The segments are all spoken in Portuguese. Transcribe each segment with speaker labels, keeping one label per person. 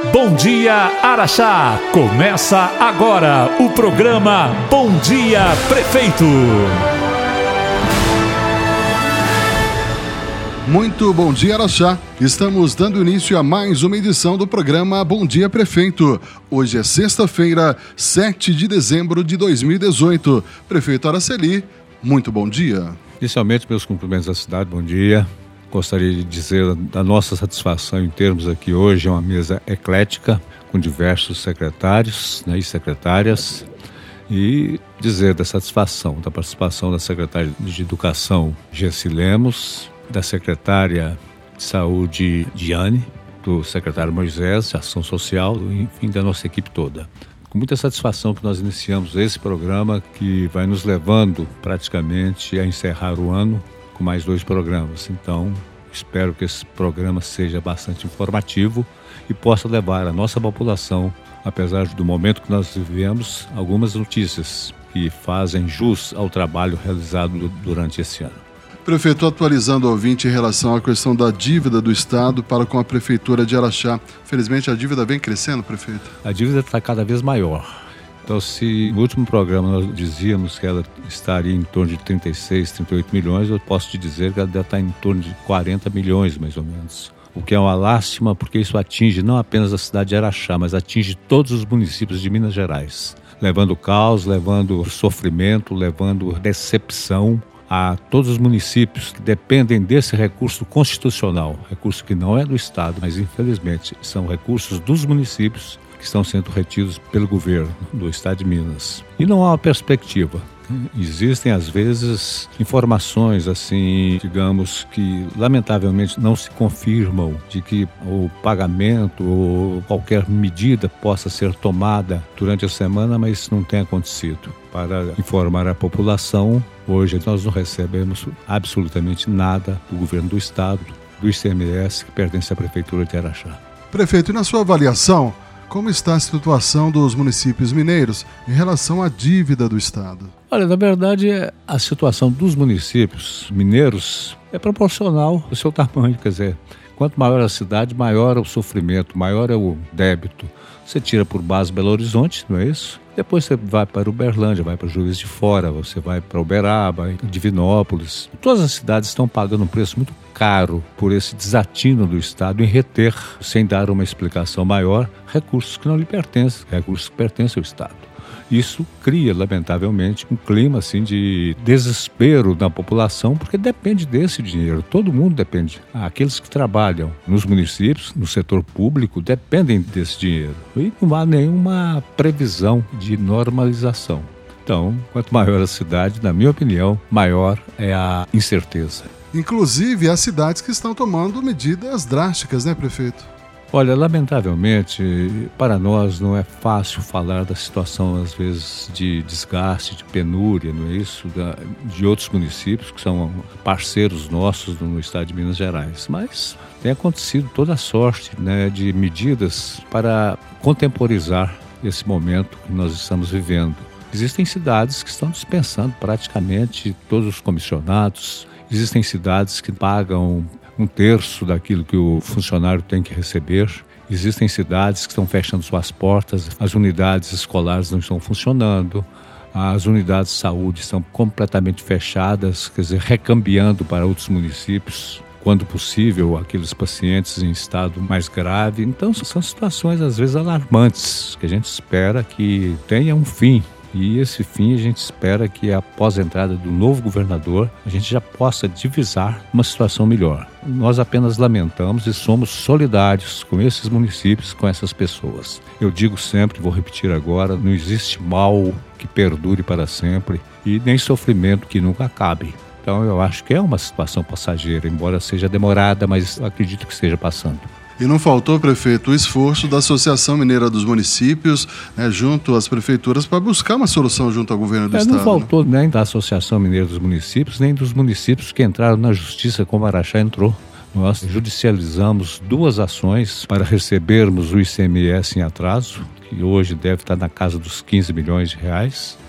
Speaker 1: Bom dia, Araxá! Começa agora o programa Bom Dia Prefeito.
Speaker 2: Muito bom dia, Araxá! Estamos dando início a mais uma edição do programa Bom Dia Prefeito. Hoje é sexta-feira, 7 de dezembro de 2018. Prefeito Araceli, muito bom dia.
Speaker 3: Inicialmente, meus cumprimentos à cidade, bom dia. Gostaria de dizer da nossa satisfação em termos aqui hoje, é uma mesa eclética, com diversos secretários, e secretárias, e dizer da satisfação, da participação da secretária de Educação, Gessi Lemos, da secretária de Saúde, Diane, do secretário Moisés, de Ação Social, enfim, da nossa equipe toda. Com muita satisfação que nós iniciamos esse programa que vai nos levando praticamente a encerrar o ano com mais 2 programas. Então, espero que esse programa seja bastante informativo e possa levar a nossa população, apesar do momento que nós vivemos, algumas notícias que fazem jus ao trabalho realizado durante esse ano.
Speaker 2: Prefeito, atualizando o ouvinte em relação à questão da dívida do Estado para com a Prefeitura de Araxá. Felizmente a dívida vem crescendo, prefeito?
Speaker 3: A dívida está cada vez maior. Então, se no último programa nós dizíamos que ela estaria em torno de 36, 38 milhões, eu posso te dizer que ela deve estar em torno de 40 milhões, mais ou menos. O que é uma lástima, porque isso atinge não apenas a cidade de Araxá, mas atinge todos os municípios de Minas Gerais, levando caos, levando sofrimento, levando decepção a todos os municípios que dependem desse recurso constitucional, recurso que não é do Estado, mas infelizmente são recursos dos municípios que estão sendo retidos pelo governo do Estado de Minas. E não há uma perspectiva. Existem, às vezes, informações, assim, digamos, que lamentavelmente não se confirmam de que o pagamento ou qualquer medida possa ser tomada durante a semana, mas isso não tem acontecido. Para informar a população, hoje nós não recebemos absolutamente nada do governo do Estado, do ICMS, que pertence à Prefeitura de Araxá.
Speaker 2: Prefeito, e na sua avaliação, como está a situação dos municípios mineiros em relação à dívida do Estado?
Speaker 3: Olha, na verdade, a situação dos municípios mineiros é proporcional ao seu tamanho. Quer dizer, quanto maior a cidade, maior é o sofrimento, maior é o débito. Você tira por base Belo Horizonte, não é isso? Depois você vai para Uberlândia, vai para Juiz de Fora, você vai para Uberaba, Divinópolis. Todas as cidades estão pagando um preço muito caro por esse desatino do Estado em reter, sem dar uma explicação maior, recursos que não lhe pertencem, recursos que pertencem ao Estado. Isso cria, lamentavelmente, um clima assim, de desespero na população, porque depende desse dinheiro. Todo mundo depende. Aqueles que trabalham nos municípios, no setor público, dependem desse dinheiro. E não há nenhuma previsão de normalização. Então, quanto maior a cidade, na minha opinião, maior é a incerteza.
Speaker 2: Inclusive, as cidades que estão tomando medidas drásticas, né, prefeito?
Speaker 3: Olha, lamentavelmente, para nós não é fácil falar da situação, às vezes, de desgaste, de penúria, não é isso? De outros municípios que são parceiros nossos no estado de Minas Gerais. Mas tem acontecido toda a sorte, né, de medidas para contemporizar esse momento que nós estamos vivendo. Existem cidades que estão dispensando praticamente todos os comissionados. Existem cidades que pagam 1/3 daquilo que o funcionário tem que receber. Existem cidades que estão fechando suas portas, as unidades escolares não estão funcionando, as unidades de saúde estão completamente fechadas, quer dizer, recambiando para outros municípios, quando possível, aqueles pacientes em estado mais grave. Então, são situações, às vezes, alarmantes, que a gente espera que tenha um fim. E esse fim a gente espera que após a entrada do novo governador a gente já possa divisar uma situação melhor. Nós apenas lamentamos e somos solidários com esses municípios, com essas pessoas. Eu digo sempre, vou repetir agora, não existe mal que perdure para sempre e nem sofrimento que nunca acabe. Então eu acho que é uma situação passageira, embora seja demorada, mas acredito que esteja passando.
Speaker 2: E não faltou, prefeito, o esforço da Associação Mineira dos Municípios, junto às prefeituras, para buscar uma solução junto ao governo do Estado.
Speaker 3: Não faltou nem da Associação Mineira dos Municípios, nem dos municípios que entraram na justiça como Araxá entrou. Nós judicializamos 2 ações para recebermos o ICMS em atraso, que hoje deve estar na casa dos 15 milhões de reais.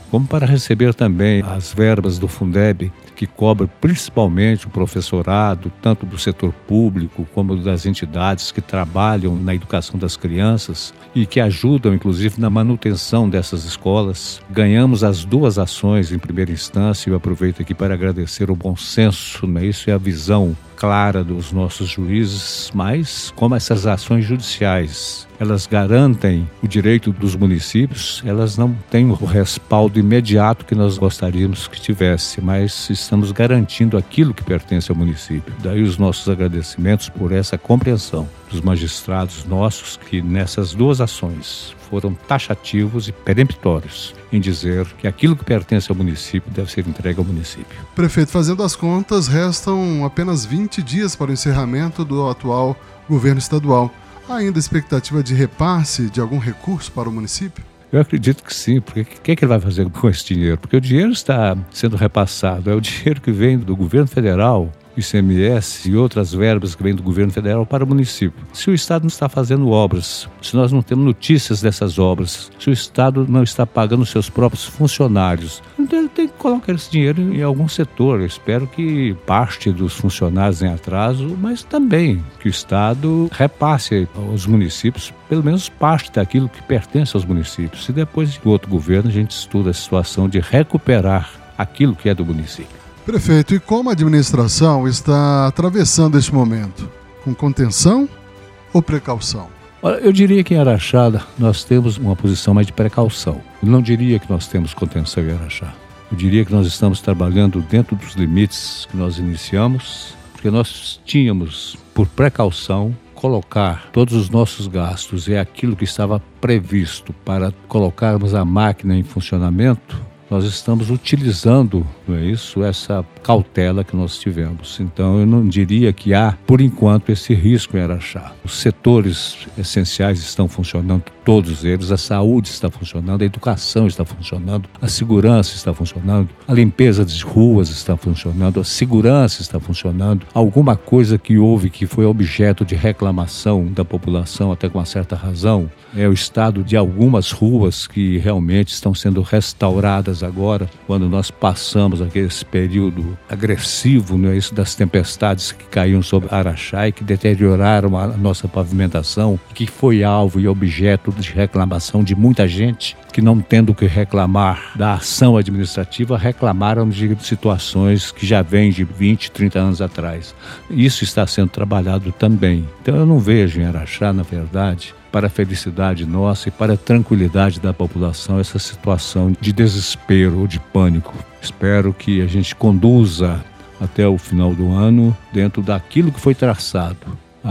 Speaker 3: como para receber também as verbas do Fundeb, que cobra principalmente o professorado, tanto do setor público como das entidades que trabalham na educação das crianças e que ajudam, inclusive, na manutenção dessas escolas. Ganhamos as duas ações em primeira instância. Eu aproveito aqui para agradecer o bom senso, né? Isso é a visão clara dos nossos juízes, mas como essas ações judiciais, elas garantem o direito dos municípios, elas não têm o respaldo imediato que nós gostaríamos que tivesse, mas estamos garantindo aquilo que pertence ao município. Daí os nossos agradecimentos por essa compreensão dos magistrados nossos que nessas duas ações foram taxativos e peremptórios em dizer que aquilo que pertence ao município deve ser entregue ao município.
Speaker 2: Prefeito, fazendo as contas, restam apenas 20 dias para o encerramento do atual governo estadual. Há ainda expectativa de repasse de algum recurso para o município?
Speaker 3: Eu acredito que sim, porque o que ele vai fazer com esse dinheiro? Porque o dinheiro está sendo repassado, é o dinheiro que vem do governo federal, ICMS e outras verbas que vêm do governo federal para o município. Se o Estado não está fazendo obras, se nós não temos notícias dessas obras, se o Estado não está pagando seus próprios funcionários, então ele tem que colocar esse dinheiro em algum setor. Eu espero que parte dos funcionários em atraso, mas também que o Estado repasse aos municípios pelo menos parte daquilo que pertence aos municípios. E depois do outro governo a gente estuda a situação de recuperar aquilo que é do município.
Speaker 2: Prefeito, e como a administração está atravessando este momento? Com contenção ou precaução?
Speaker 3: Olha, eu diria que em Araxá nós temos uma posição mais de precaução. Eu não diria que nós temos contenção em Araxá. Eu diria que nós estamos trabalhando dentro dos limites que nós iniciamos, porque nós tínhamos, por precaução, colocar todos os nossos gastos e aquilo que estava previsto para colocarmos a máquina em funcionamento. Nós estamos utilizando, não é isso, essa cautela que nós tivemos. Então, eu não diria que há, por enquanto, esse risco em Araxá. Os setores essenciais estão funcionando, todos eles. A saúde está funcionando, a educação está funcionando, a segurança está funcionando, a limpeza de ruas está funcionando, a segurança está funcionando. Alguma coisa que houve que foi objeto de reclamação da população, até com uma certa razão, é o estado de algumas ruas que realmente estão sendo restauradas agora, quando nós passamos aquele período agressivo, não é isso, das tempestades que caíam sobre Araxá e que deterioraram a nossa pavimentação, que foi alvo e objeto de reclamação de muita gente que, não tendo que reclamar da ação administrativa, reclamaram de situações que já vêm de 20, 30 anos atrás. Isso está sendo trabalhado também. Então eu não vejo em Araxá, na verdade, para a felicidade nossa e para a tranquilidade da população, essa situação de desespero ou de pânico. Espero que a gente conduza até o final do ano dentro daquilo que foi traçado,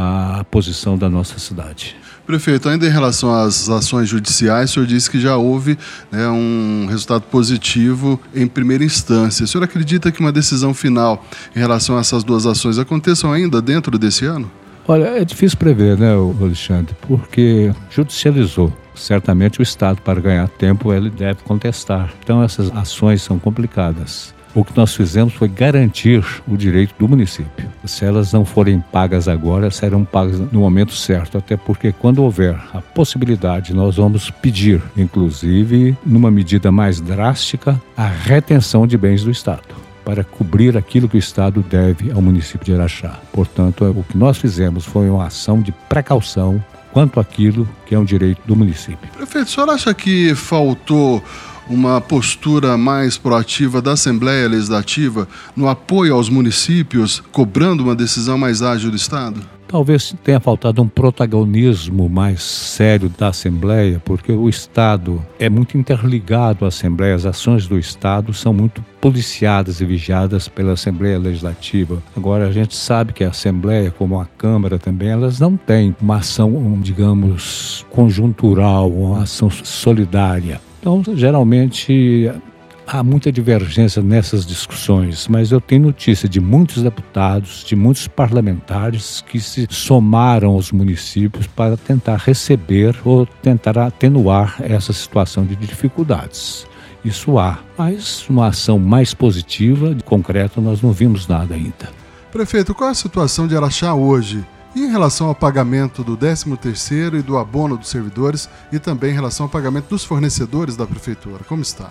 Speaker 3: a posição da nossa cidade.
Speaker 2: Prefeito, ainda em relação às ações judiciais, o senhor disse que já houve, né, um resultado positivo em primeira instância. O senhor acredita que uma decisão final em relação a essas duas ações aconteçam ainda dentro desse ano?
Speaker 3: Olha, é difícil prever, né, Alexandre, porque judicializou. Certamente o Estado, para ganhar tempo, ele deve contestar. Então essas ações são complicadas. O que nós fizemos foi garantir o direito do município. Se elas não forem pagas agora, serão pagas no momento certo, até porque quando houver a possibilidade, nós vamos pedir, inclusive, numa medida mais drástica, a retenção de bens do Estado, para cobrir aquilo que o Estado deve ao município de Araxá. Portanto, o que nós fizemos foi uma ação de precaução quanto àquilo que é um direito do município.
Speaker 2: Prefeito, o senhor acha que faltou uma postura mais proativa da Assembleia Legislativa no apoio aos municípios, cobrando uma decisão mais ágil do Estado?
Speaker 3: Talvez tenha faltado um protagonismo mais sério da Assembleia, porque o Estado é muito interligado à Assembleia, as ações do Estado são muito policiadas e vigiadas pela Assembleia Legislativa. Agora, a gente sabe que a Assembleia, como a Câmara também, elas não têm uma ação, digamos, conjuntural, uma ação solidária. Então, geralmente, há muita divergência nessas discussões, mas eu tenho notícia de muitos deputados, de muitos parlamentares que se somaram aos municípios para tentar receber ou tentar atenuar essa situação de dificuldades. Isso há, mas uma ação mais positiva, de concreto, nós não vimos nada ainda.
Speaker 2: Prefeito, qual é a situação de Araxá hoje? E em relação ao pagamento do 13º e do abono dos servidores e também em relação ao pagamento dos fornecedores da Prefeitura, como está?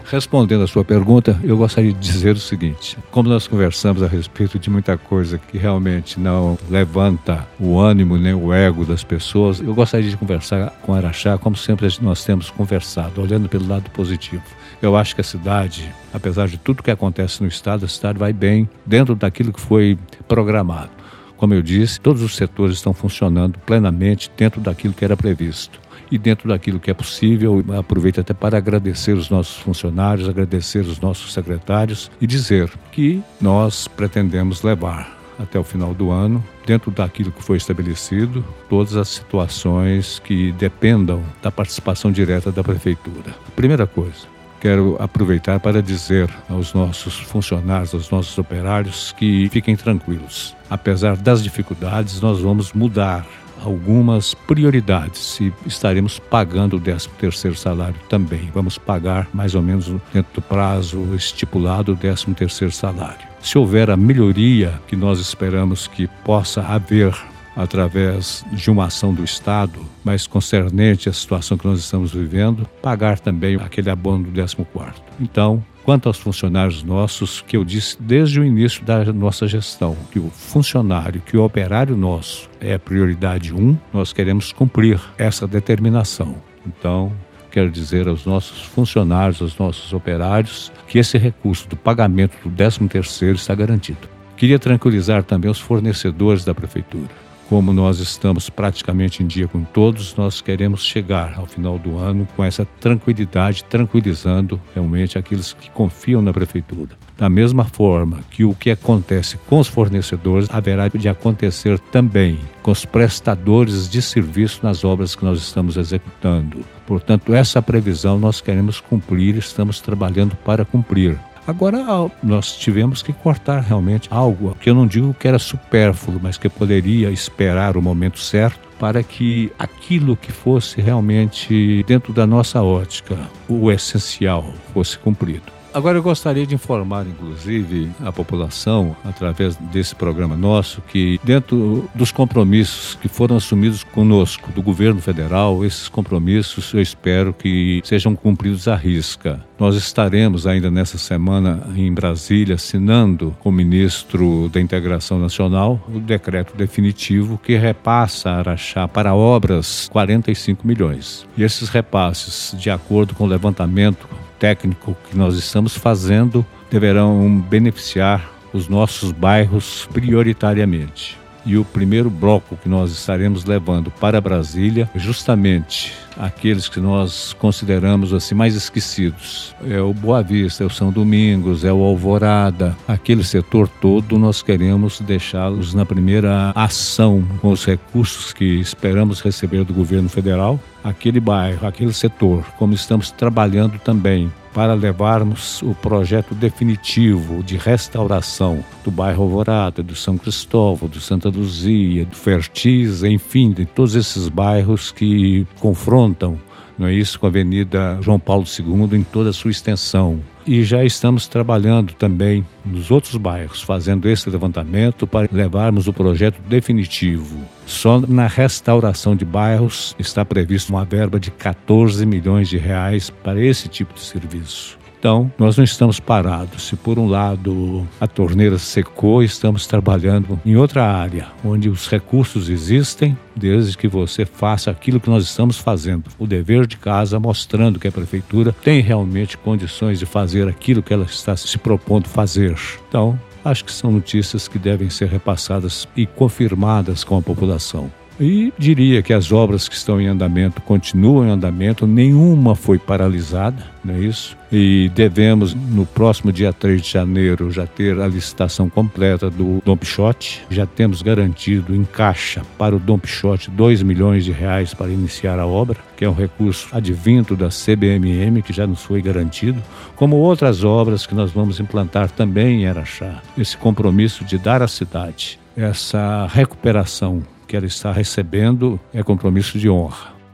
Speaker 3: Respondendo a sua pergunta, eu gostaria de dizer o seguinte: como nós conversamos a respeito de muita coisa que realmente não levanta o ânimo nem o ego das pessoas, eu gostaria de conversar com Araxá como sempre nós temos conversado, olhando pelo lado positivo. Eu acho que a cidade, apesar de tudo que acontece no estado, a cidade vai bem dentro daquilo que foi programado. Como eu disse, todos os setores estão funcionando plenamente dentro daquilo que era previsto. E dentro daquilo que é possível, aproveito até para agradecer os nossos funcionários, agradecer os nossos secretários e dizer que nós pretendemos levar até o final do ano, dentro daquilo que foi estabelecido, todas as situações que dependam da participação direta da Prefeitura. Primeira coisa, quero aproveitar para dizer aos nossos funcionários, aos nossos operários, que fiquem tranquilos. Apesar das dificuldades, nós vamos mudar algumas prioridades e estaremos pagando o 13º salário também. Vamos pagar mais ou menos dentro do prazo estipulado o 13º salário. Se houver a melhoria que nós esperamos que possa haver através de uma ação do Estado, mas concernente à situação que nós estamos vivendo, pagar também aquele abono do 14º. Então, quanto aos funcionários nossos, que eu disse desde o início da nossa gestão, que o funcionário, que o operário nosso é a prioridade 1, nós queremos cumprir essa determinação. Então, quero dizer aos nossos funcionários, aos nossos operários, que esse recurso do pagamento do 13º está garantido. Queria tranquilizar também os fornecedores da Prefeitura. Como nós estamos praticamente em dia com todos, nós queremos chegar ao final do ano com essa tranquilidade, tranquilizando realmente aqueles que confiam na Prefeitura. Da mesma forma que o que acontece com os fornecedores, haverá de acontecer também com os prestadores de serviço nas obras que nós estamos executando. Portanto, essa previsão nós queremos cumprir, estamos trabalhando para cumprir. Agora, nós tivemos que cortar realmente algo que eu não digo que era supérfluo, mas que poderia esperar o momento certo para que aquilo que fosse realmente dentro da nossa ótica, o essencial, fosse cumprido. Agora eu gostaria de informar, inclusive, a população, através desse programa nosso, que dentro dos compromissos que foram assumidos conosco, do governo federal, esses compromissos eu espero que sejam cumpridos à risca. Nós estaremos ainda nessa semana em Brasília assinando com o ministro da Integração Nacional o decreto definitivo que repassa a Araxá para obras 45 milhões. E esses repasses, de acordo com o levantamento técnico que nós estamos fazendo, deverão beneficiar os nossos bairros prioritariamente. E o primeiro bloco que nós estaremos levando para Brasília, justamente aqueles que nós consideramos assim mais esquecidos, é o Boa Vista, é o São Domingos, é o Alvorada, aquele setor todo nós queremos deixá-los na primeira ação com os recursos que esperamos receber do governo federal, aquele bairro, aquele setor, como estamos trabalhando também para levarmos o projeto definitivo de restauração do bairro Alvorada, do São Cristóvão, do Santa Luzia, do Fertiz, enfim, de todos esses bairros que confrontam, não é isso, com a Avenida João Paulo II em toda a sua extensão. E já estamos trabalhando também nos outros bairros, fazendo esse levantamento para levarmos o projeto definitivo. Só na restauração de bairros está prevista uma verba de 14 milhões de reais para esse tipo de serviço. Então, nós não estamos parados. Se por um lado a torneira secou, estamos trabalhando em outra área, onde os recursos existem, desde que você faça aquilo que nós estamos fazendo. O dever de casa, mostrando que a Prefeitura tem realmente condições de fazer aquilo que ela está se propondo fazer. Então, acho que são notícias que devem ser repassadas e confirmadas com a população. E diria que as obras que estão em andamento continuam em andamento, nenhuma foi paralisada, não é isso? E devemos, no próximo dia 3 de janeiro, já ter a licitação completa do Dom Pichote. Já temos garantido em caixa para o Dom Pichote 2 milhões de reais para iniciar a obra, que é um recurso advinto da CBMM, que já nos foi garantido, como outras obras que nós vamos implantar também em Araxá. Esse compromisso de dar à cidade essa recuperação que ela está recebendo é compromisso de honra.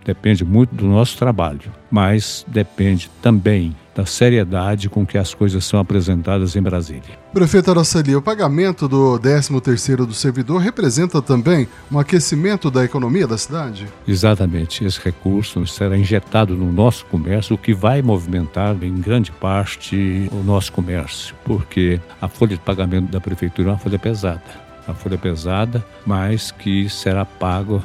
Speaker 3: depende muito do nosso trabalho, mas depende também da seriedade com que as coisas são apresentadas em Brasília.
Speaker 2: Prefeito Araceli, o pagamento do 13º do servidor representa também um aquecimento da economia da cidade?
Speaker 3: Exatamente. Esse recurso será injetado no nosso comércio, o que vai movimentar em grande parte o nosso comércio, porque a folha de pagamento da prefeitura é uma folha pesada. A folha pesada, mas que será pago,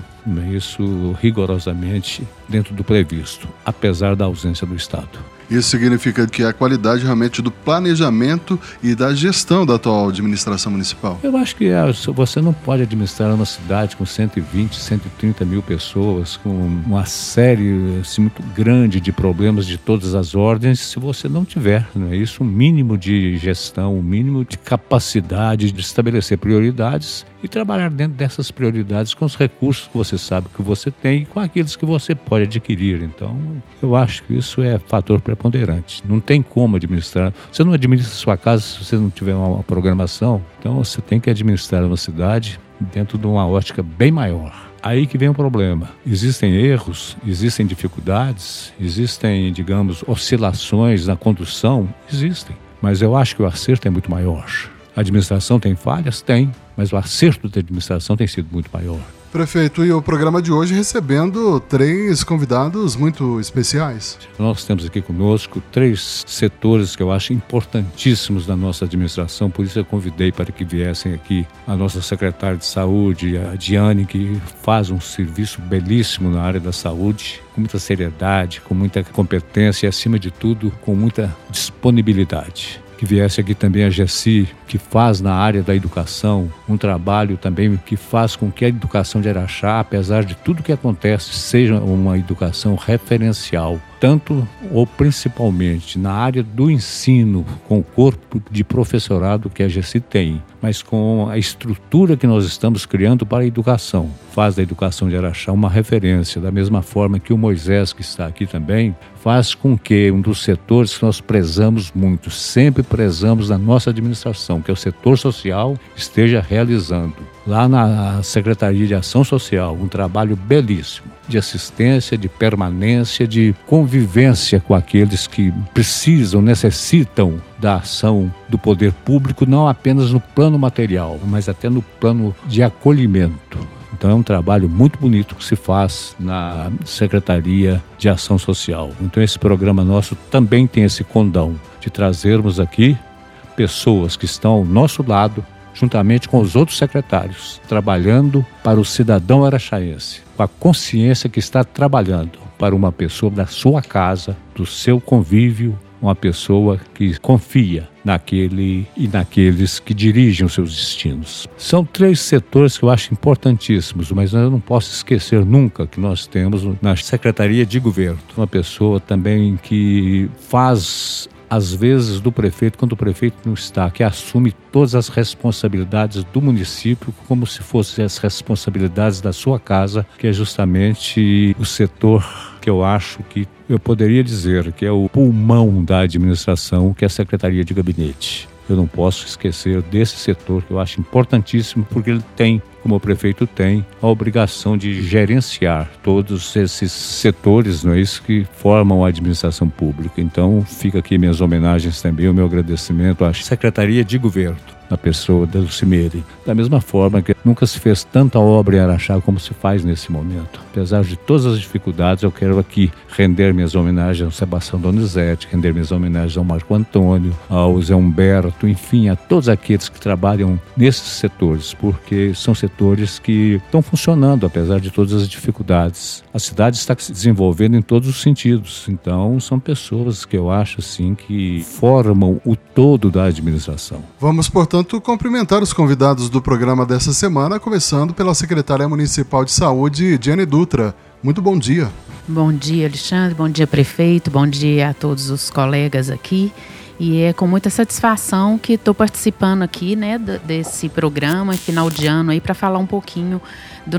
Speaker 3: isso rigorosamente dentro do previsto, apesar da ausência do Estado.
Speaker 2: Isso significa que a qualidade realmente do planejamento e da gestão da atual administração municipal.
Speaker 3: Eu acho que você não pode administrar uma cidade com 120, 130 mil pessoas, com uma série assim, muito grande de problemas de todas as ordens, se você não tiver, não é isso, um mínimo de gestão, um mínimo de capacidade de estabelecer prioridades e trabalhar dentro dessas prioridades com os recursos que você sabe que você tem e com aqueles que você pode adquirir. Então, eu acho que isso é fator preponderante. Não tem como administrar. Você não administra sua casa se você não tiver uma programação. Então, você tem que administrar uma cidade dentro de uma ótica bem maior. Aí que vem o problema. Existem erros, existem dificuldades, existem, digamos, oscilações na condução. Existem. Mas eu acho que o acerto é muito maior. A administração tem falhas? Tem, mas o acerto da administração tem sido muito maior.
Speaker 2: Prefeito, e o programa de hoje recebendo 3 convidados muito especiais.
Speaker 3: Nós temos aqui conosco 3 setores que eu acho importantíssimos da nossa administração, por isso eu convidei para que viessem aqui a nossa secretária de saúde, a Diane, que faz um serviço belíssimo na área da saúde, com muita seriedade, com muita competência e, acima de tudo, com muita disponibilidade. Que viesse aqui também a Gessi, que faz na área da educação um trabalho também que faz com que a educação de Araxá, apesar de tudo que acontece, seja uma educação referencial, tanto ou principalmente na área do ensino, com o corpo de professorado que a Gessi tem, mas com a estrutura que nós estamos criando para a educação. Faz da educação de Araxá uma referência, da mesma forma que o Moisés, que está aqui também, faz com que um dos setores que nós prezamos muito, sempre prezamos na nossa administração, que é o setor social, esteja realizando lá na Secretaria de Ação Social um trabalho belíssimo de assistência, de permanência, de convivência com aqueles que precisam, necessitam da ação do poder público, não apenas no plano material, mas até no plano de acolhimento. Então é um trabalho muito bonito que se faz na Secretaria de Ação Social. Então esse programa nosso também tem esse condão de trazermos aqui pessoas que estão ao nosso lado, juntamente com os outros secretários, trabalhando para o cidadão araxaense, com a consciência que está trabalhando para uma pessoa da sua casa, do seu convívio, uma pessoa que confia naquele e naqueles que dirigem os seus destinos. São 3 setores que eu acho importantíssimos, mas eu não posso esquecer nunca que nós temos na Secretaria de Governo uma pessoa também que faz, às vezes, do prefeito, quando o prefeito não está, que assume todas as responsabilidades do município como se fossem as responsabilidades da sua casa, que é justamente o setor que eu acho que eu poderia dizer que é o pulmão da administração, que é a Secretaria de Gabinete. Eu não posso esquecer desse setor que eu acho importantíssimo, porque ele tem, como o prefeito tem, a obrigação de gerenciar todos esses setores, não é isso, que formam a administração pública. Então, fica aqui minhas homenagens também, o meu agradecimento à Secretaria de Governo, na pessoa da Lucimere. Da mesma forma que nunca se fez tanta obra em Araxá como se faz nesse momento. Apesar de todas as dificuldades, eu quero aqui render minhas homenagens ao Sebastião Donizete, render minhas homenagens ao Marco Antônio, ao Zé Humberto, enfim, a todos aqueles que trabalham nesses setores, porque são setores que estão funcionando apesar de todas as dificuldades. A cidade está se desenvolvendo em todos os sentidos, então são pessoas que eu acho assim que formam o todo da administração.
Speaker 2: Vamos, portanto, cumprimentar os convidados do programa dessa semana, começando pela secretária municipal de saúde, Diane Dutra. Muito bom dia.
Speaker 4: Bom dia, Alexandre. Bom dia, prefeito. Bom dia a todos os colegas aqui. E é com muita satisfação que estou participando aqui, né, desse programa, final de ano, aí para falar um pouquinho do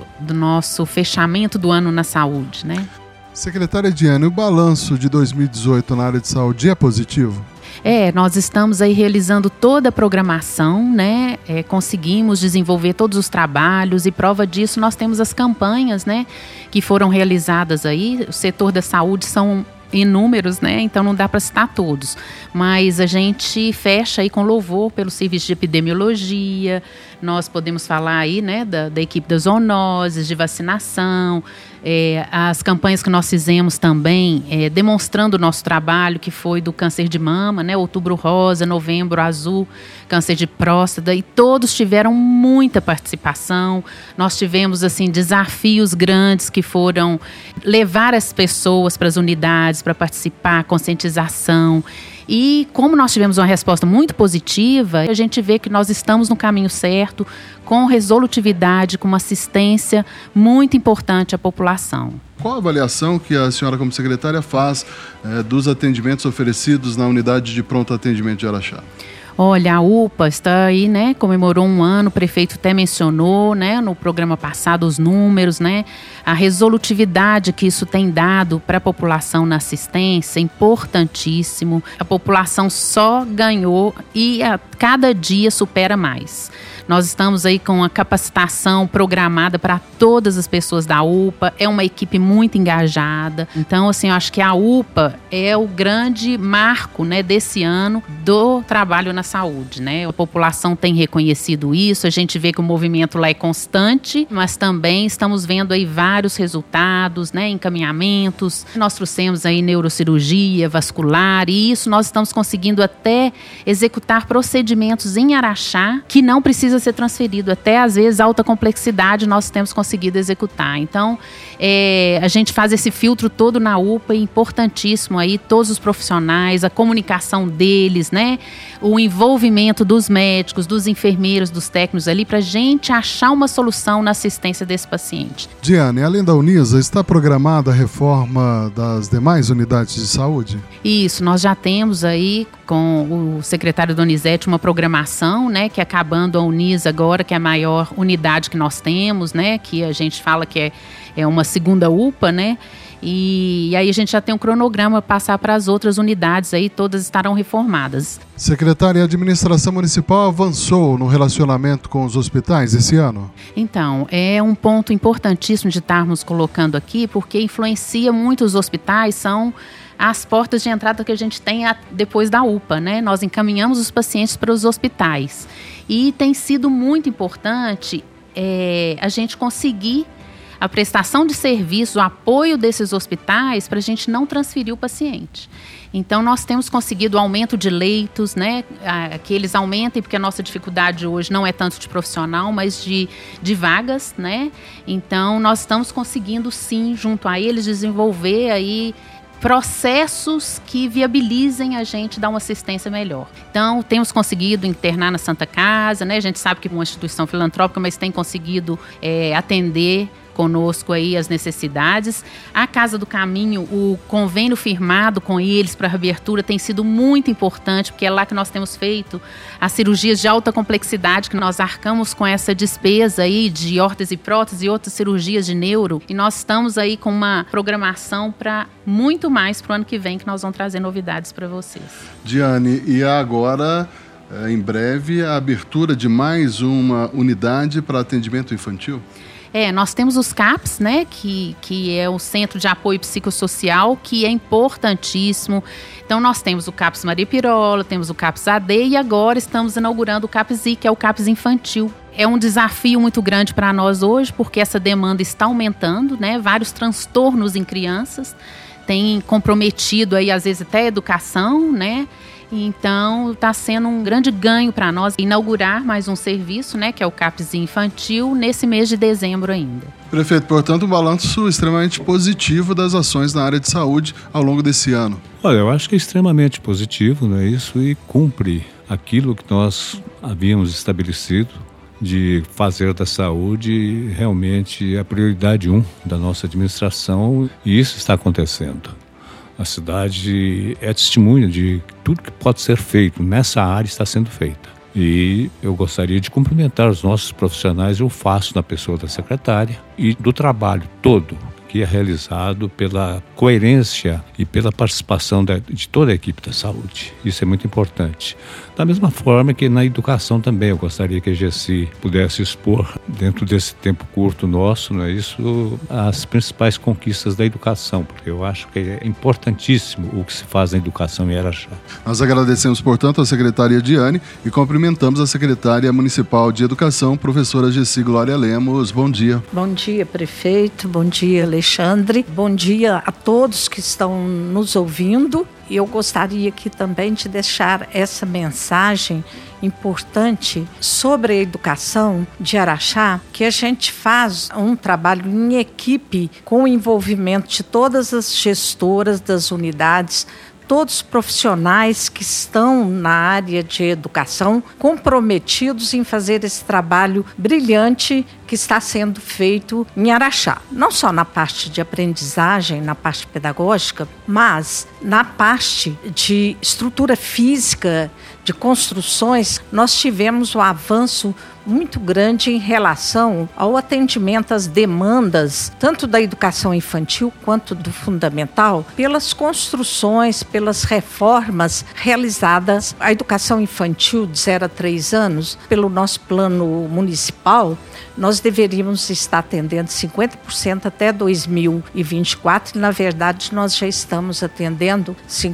Speaker 4: nosso fechamento do ano na saúde, né?
Speaker 2: Secretária Diane, o balanço de 2018 na área de saúde é positivo?
Speaker 4: Nós estamos aí realizando toda a programação, né? Conseguimos desenvolver todos os trabalhos e prova disso nós temos as campanhas, né? Que foram realizadas aí. O setor da saúde são inúmeros, né? Então não dá para citar todos, mas a gente fecha aí com louvor pelo serviço de epidemiologia. Nós podemos falar aí, né, da equipe das zoonoses, de vacinação, as campanhas que nós fizemos também, demonstrando o nosso trabalho, que foi do câncer de mama, né, Outubro Rosa, Novembro Azul, câncer de próstata, e todos tiveram muita participação. Nós tivemos, assim, desafios grandes que foram levar as pessoas para as unidades para participar, conscientização. E como nós tivemos uma resposta muito positiva, a gente vê que nós estamos no caminho certo, com resolutividade, com uma assistência muito importante à população.
Speaker 2: Qual a avaliação que a senhora, como secretária, faz dos atendimentos oferecidos na unidade de pronto atendimento de Araxá?
Speaker 4: Olha, a UPA está aí, né, comemorou 1 ano, o prefeito até mencionou, né, no programa passado os números, né, a resolutividade que isso tem dado para a população na assistência, importantíssimo. A população só ganhou e a cada dia supera mais. Nós estamos aí com a capacitação programada para todas as pessoas da UPA, é uma equipe muito engajada. Então, assim, eu acho que a UPA é o grande marco, né, desse ano do trabalho na saúde, né? A população tem reconhecido isso, a gente vê que o movimento lá é constante, mas também estamos vendo aí vários resultados, né, encaminhamentos. Nós trouxemos aí neurocirurgia, vascular, e isso nós estamos conseguindo até executar procedimentos em Araxá que não precisa ser transferido, até às vezes alta complexidade nós temos conseguido executar. Então, a gente faz esse filtro todo na UPA, importantíssimo aí, todos os profissionais, a comunicação deles, né? O envolvimento dos médicos, dos enfermeiros, dos técnicos ali, para a gente achar uma solução na assistência desse paciente.
Speaker 2: Diane, além da Unisa, está programada a reforma das demais unidades de saúde?
Speaker 4: Isso, nós já temos aí com o secretário Donizete uma programação, né, que acabando a Unisa agora, que é a maior unidade que nós temos, né, que a gente fala que é uma segunda UPA, né, e aí a gente já tem um cronograma para passar para as outras unidades aí, todas estarão reformadas.
Speaker 2: Secretária, a administração municipal avançou no relacionamento com os hospitais esse ano?
Speaker 4: Então, é um ponto importantíssimo de estarmos colocando aqui, porque influencia muito os hospitais, são as portas de entrada que a gente tem depois da UPA, né? Nós encaminhamos os pacientes para os hospitais. E tem sido muito importante a gente conseguir a prestação de serviço, o apoio desses hospitais para a gente não transferir o paciente. Então, nós temos conseguido o aumento de leitos, né? Que eles aumentem, porque a nossa dificuldade hoje não é tanto de profissional, mas de vagas, né? Então, nós estamos conseguindo, sim, junto a eles, desenvolver aí processos que viabilizem a gente dar uma assistência melhor. Então, temos conseguido internar na Santa Casa, né? A gente sabe que é uma instituição filantrópica, mas tem conseguido atender conosco aí as necessidades. A Casa do Caminho, o convênio firmado com eles para a reabertura tem sido muito importante, porque é lá que nós temos feito as cirurgias de alta complexidade, que nós arcamos com essa despesa aí de órtese e prótese e outras cirurgias de neuro, e nós estamos aí com uma programação para muito mais para o ano que vem, que nós vamos trazer novidades para vocês.
Speaker 2: Diane, e agora, em breve, a abertura de mais uma unidade para atendimento infantil?
Speaker 4: Nós temos os CAPs, né, que é o Centro de Apoio Psicossocial, que é importantíssimo. Então, nós temos o CAPs Maria Pirola, temos o CAPs AD e agora estamos inaugurando o CAPs I, que é o CAPs Infantil. É um desafio muito grande para nós hoje, porque essa demanda está aumentando, né, vários transtornos em crianças, tem comprometido aí, às vezes, até a educação, né? Então, está sendo um grande ganho para nós inaugurar mais um serviço, né, que é o CAPs Infantil, nesse mês de dezembro ainda.
Speaker 2: Prefeito, portanto, um balanço extremamente positivo das ações na área de saúde ao longo desse ano.
Speaker 3: Olha, eu acho que é extremamente positivo, não é isso? E cumpre aquilo que nós havíamos estabelecido de fazer da saúde realmente a prioridade 1 da nossa administração, e isso está acontecendo. A cidade é testemunha de tudo que pode ser feito nessa área está sendo feita. E eu gostaria de cumprimentar os nossos profissionais, eu faço na pessoa da secretária, e do trabalho todo que é realizado pela coerência e pela participação de toda a equipe da saúde. Isso é muito importante. Da mesma forma que na educação também, eu gostaria que a Gessi pudesse expor, dentro desse tempo curto nosso, não é isso, as principais conquistas da educação, porque eu acho que é importantíssimo o que se faz na educação em Araxá.
Speaker 2: Nós agradecemos, portanto, a secretária Diane e cumprimentamos a secretária municipal de educação, professora Gessi Glória Lemos. Bom dia.
Speaker 5: Bom dia, prefeito. Bom dia, Alexandre. Bom dia a todos que estão nos ouvindo. E eu gostaria aqui também de deixar essa mensagem importante sobre a educação de Araxá, que a gente faz um trabalho em equipe com o envolvimento de todas as gestoras das unidades, todos os profissionais que estão na área de educação comprometidos em fazer esse trabalho brilhante que está sendo feito em Araxá. Não só na parte de aprendizagem, na parte pedagógica, mas na parte de estrutura física, de construções, nós tivemos um avanço muito grande em relação ao atendimento às demandas, tanto da educação infantil quanto do fundamental, pelas construções, pelas reformas realizadas. A educação infantil de 0 a 3 anos, pelo nosso plano municipal, nós deveríamos estar atendendo 50% até 2024 e, na verdade, nós já estamos atendendo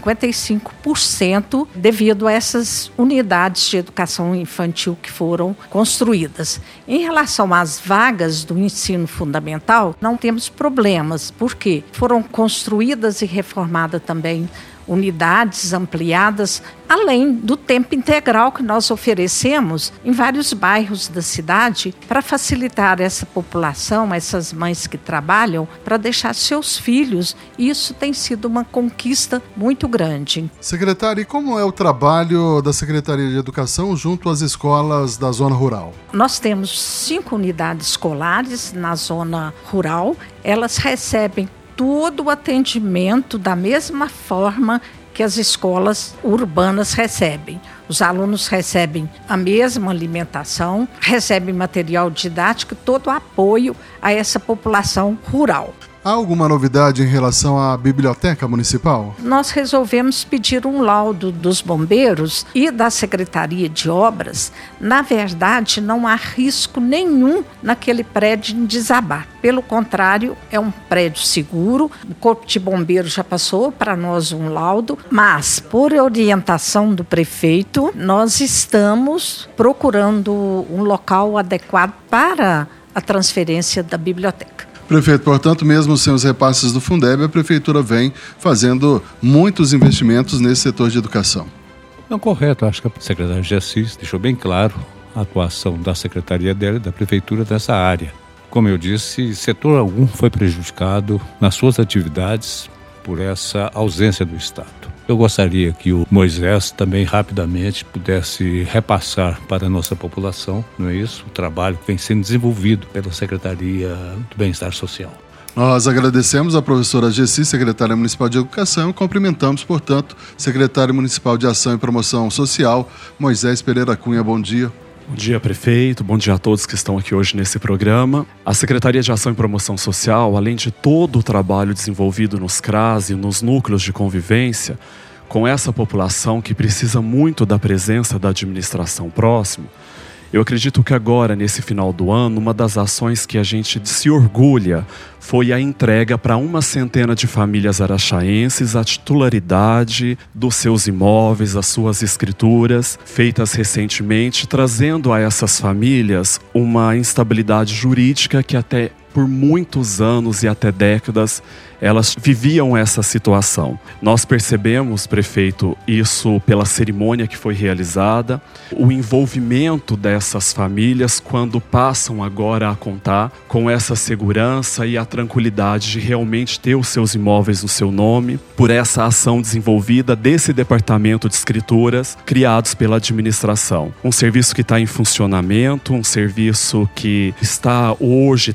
Speaker 5: 55% devido a essas unidades de educação infantil que foram construídas. Em relação às vagas do ensino fundamental, não temos problemas, porque foram construídas e reformadas também unidades ampliadas, além do tempo integral que nós oferecemos em vários bairros da cidade para facilitar essa população, essas mães que trabalham, para deixar seus filhos. Isso tem sido uma conquista muito grande.
Speaker 2: Secretária, e como é o trabalho da Secretaria de Educação junto às escolas da zona rural?
Speaker 5: Nós temos 5 unidades escolares na zona rural. Elas recebem todo o atendimento da mesma forma que as escolas urbanas recebem. Os alunos recebem a mesma alimentação, recebem material didático, todo o apoio a essa população rural.
Speaker 2: Há alguma novidade em relação à biblioteca municipal?
Speaker 5: Nós resolvemos pedir um laudo dos bombeiros e da Secretaria de Obras. Na verdade, não há risco nenhum naquele prédio em desabar. Pelo contrário, é um prédio seguro. O Corpo de Bombeiros já passou para nós um laudo, mas, por orientação do prefeito, nós estamos procurando um local adequado para a transferência da biblioteca.
Speaker 2: Prefeito, portanto, mesmo sem os repasses do Fundeb, a Prefeitura vem fazendo muitos investimentos nesse setor de educação.
Speaker 3: Não, correto. Acho que a secretária Gessi deixou bem claro a atuação da Secretaria dela e da Prefeitura nessa área. Como eu disse, setor algum foi prejudicado nas suas atividades por essa ausência do Estado. Eu gostaria que o Moisés também rapidamente pudesse repassar para a nossa população, não é isso? O trabalho que vem sendo desenvolvido pela Secretaria do Bem-Estar Social.
Speaker 2: Nós agradecemos a professora Gessi, secretária municipal de Educação, e cumprimentamos, portanto, secretário municipal de Ação e Promoção Social, Moisés Pereira Cunha. Bom dia.
Speaker 6: Bom dia, prefeito. Bom dia a todos que estão aqui hoje nesse programa. A Secretaria de Ação e Promoção Social, além de todo o trabalho desenvolvido nos CRAS e nos núcleos de convivência, com essa população que precisa muito da presença da administração próxima, eu acredito que agora, nesse final do ano, uma das ações que a gente se orgulha foi a entrega para 100 de famílias araxaenses a titularidade dos seus imóveis, as suas escrituras, feitas recentemente, trazendo a essas famílias uma instabilidade jurídica que até por muitos anos e até décadas elas viviam essa situação. Nós percebemos, prefeito, isso pela cerimônia que foi realizada, o envolvimento dessas famílias quando passam agora a contar com essa segurança e a tranquilidade de realmente ter os seus imóveis no seu nome, por essa ação desenvolvida desse departamento de escrituras criados pela administração. Um serviço que está em funcionamento, um serviço que está hoje trabalhando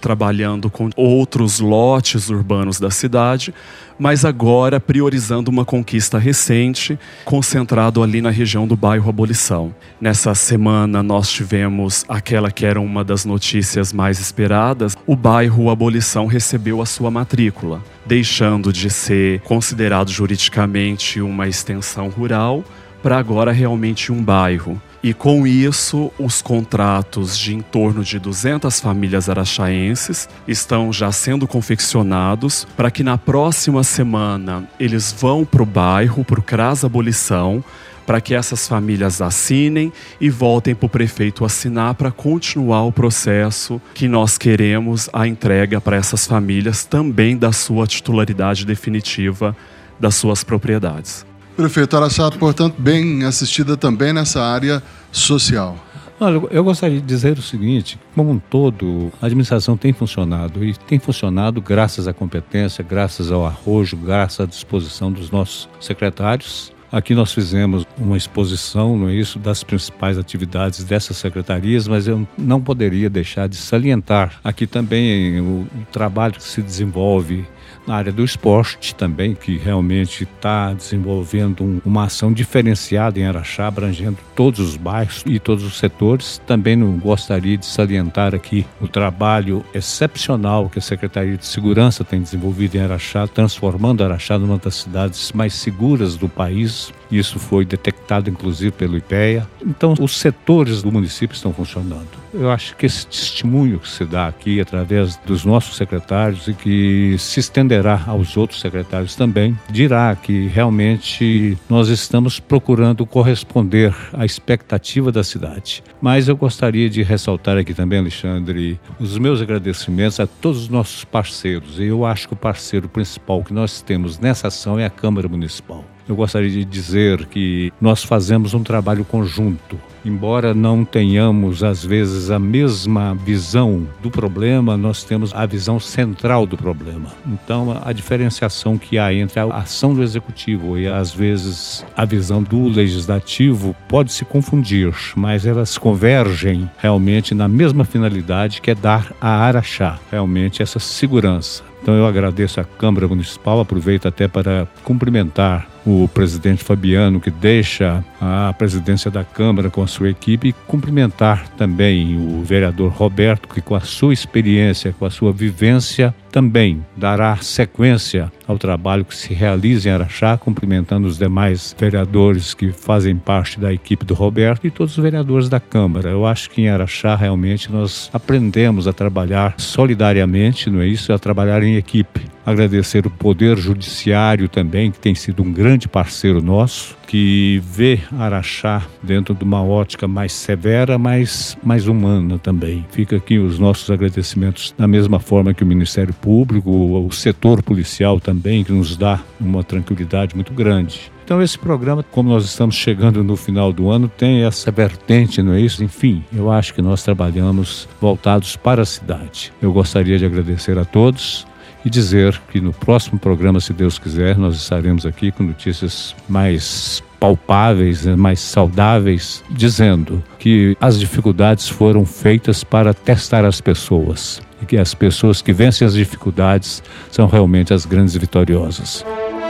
Speaker 6: trabalhando com outros lotes urbanos da cidade, mas agora priorizando uma conquista recente, concentrado ali na região do bairro Abolição. Nessa semana nós tivemos aquela que era uma das notícias mais esperadas: o bairro Abolição recebeu a sua matrícula, deixando de ser considerado juridicamente uma extensão rural para agora realmente um bairro. E com isso, os contratos de em torno de 200 famílias araxaenses estão já sendo confeccionados para que na próxima semana eles vão para o bairro, para o CRAS Abolição, para que essas famílias assinem e voltem para o prefeito assinar para continuar o processo que nós queremos, a entrega para essas famílias também da sua titularidade definitiva das suas propriedades.
Speaker 2: Prefeito Araxá, portanto, bem assistida também nessa área social.
Speaker 3: Olha, eu gostaria de dizer o seguinte: como um todo, a administração tem funcionado, e tem funcionado graças à competência, graças ao arrojo, graças à disposição dos nossos secretários. Aqui nós fizemos uma exposição, não é isso, das principais atividades dessas secretarias, mas eu não poderia deixar de salientar aqui também o trabalho que se desenvolve na área do esporte também, que realmente está desenvolvendo uma ação diferenciada em Araxá, abrangendo todos os bairros e todos os setores. Também não gostaria de salientar aqui o trabalho excepcional que a Secretaria de Segurança tem desenvolvido em Araxá, transformando Araxá numa das cidades mais seguras do país. Isso foi detectado inclusive pelo IPEA. Então, os setores do município estão funcionando. Eu acho que esse testemunho que se dá aqui através dos nossos secretários e que se estenderá aos outros secretários também, dirá que realmente nós estamos procurando corresponder à expectativa da cidade. Mas eu gostaria de ressaltar aqui também, Alexandre, os meus agradecimentos a todos os nossos parceiros. E eu acho que o parceiro principal que nós temos nessa ação é a Câmara Municipal. Eu gostaria de dizer que nós fazemos um trabalho conjunto. Embora não tenhamos, às vezes, a mesma visão do problema, nós temos a visão central do problema. Então, a diferenciação que há entre a ação do Executivo e, às vezes, a visão do Legislativo pode se confundir, mas elas convergem realmente na mesma finalidade, que é dar a Araxá realmente essa segurança. Então eu agradeço à Câmara Municipal, aproveito até para cumprimentar o presidente Fabiano, que deixa a presidência da Câmara com a sua equipe, e cumprimentar também o vereador Roberto, que com a sua experiência, com a sua vivência, também dará sequência ao trabalho que se realiza em Araxá, cumprimentando os demais vereadores que fazem parte da equipe do Roberto e todos os vereadores da Câmara. Eu acho que em Araxá realmente nós aprendemos a trabalhar solidariamente, não é isso? A trabalhar em equipe. Agradecer o Poder Judiciário também, que tem sido um grande parceiro nosso, que vê Araxá dentro de uma ótica mais severa, mas mais humana também. Fica aqui os nossos agradecimentos da mesma forma que o Ministério Público, o setor policial também, que nos dá uma tranquilidade muito grande. Então esse programa, como nós estamos chegando no final do ano, tem essa vertente, não é isso? Enfim, eu acho que nós trabalhamos voltados para a cidade. Eu gostaria de agradecer a todos e dizer que no próximo programa, se Deus quiser, nós estaremos aqui com notícias mais palpáveis, mais saudáveis, dizendo que as dificuldades foram feitas para testar as pessoas e que as pessoas que vencem as dificuldades são realmente as grandes vitoriosas.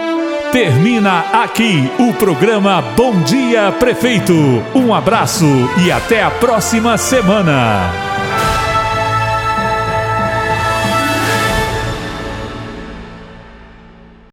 Speaker 1: Termina aqui o programa Bom Dia Prefeito. Um abraço e até a próxima semana.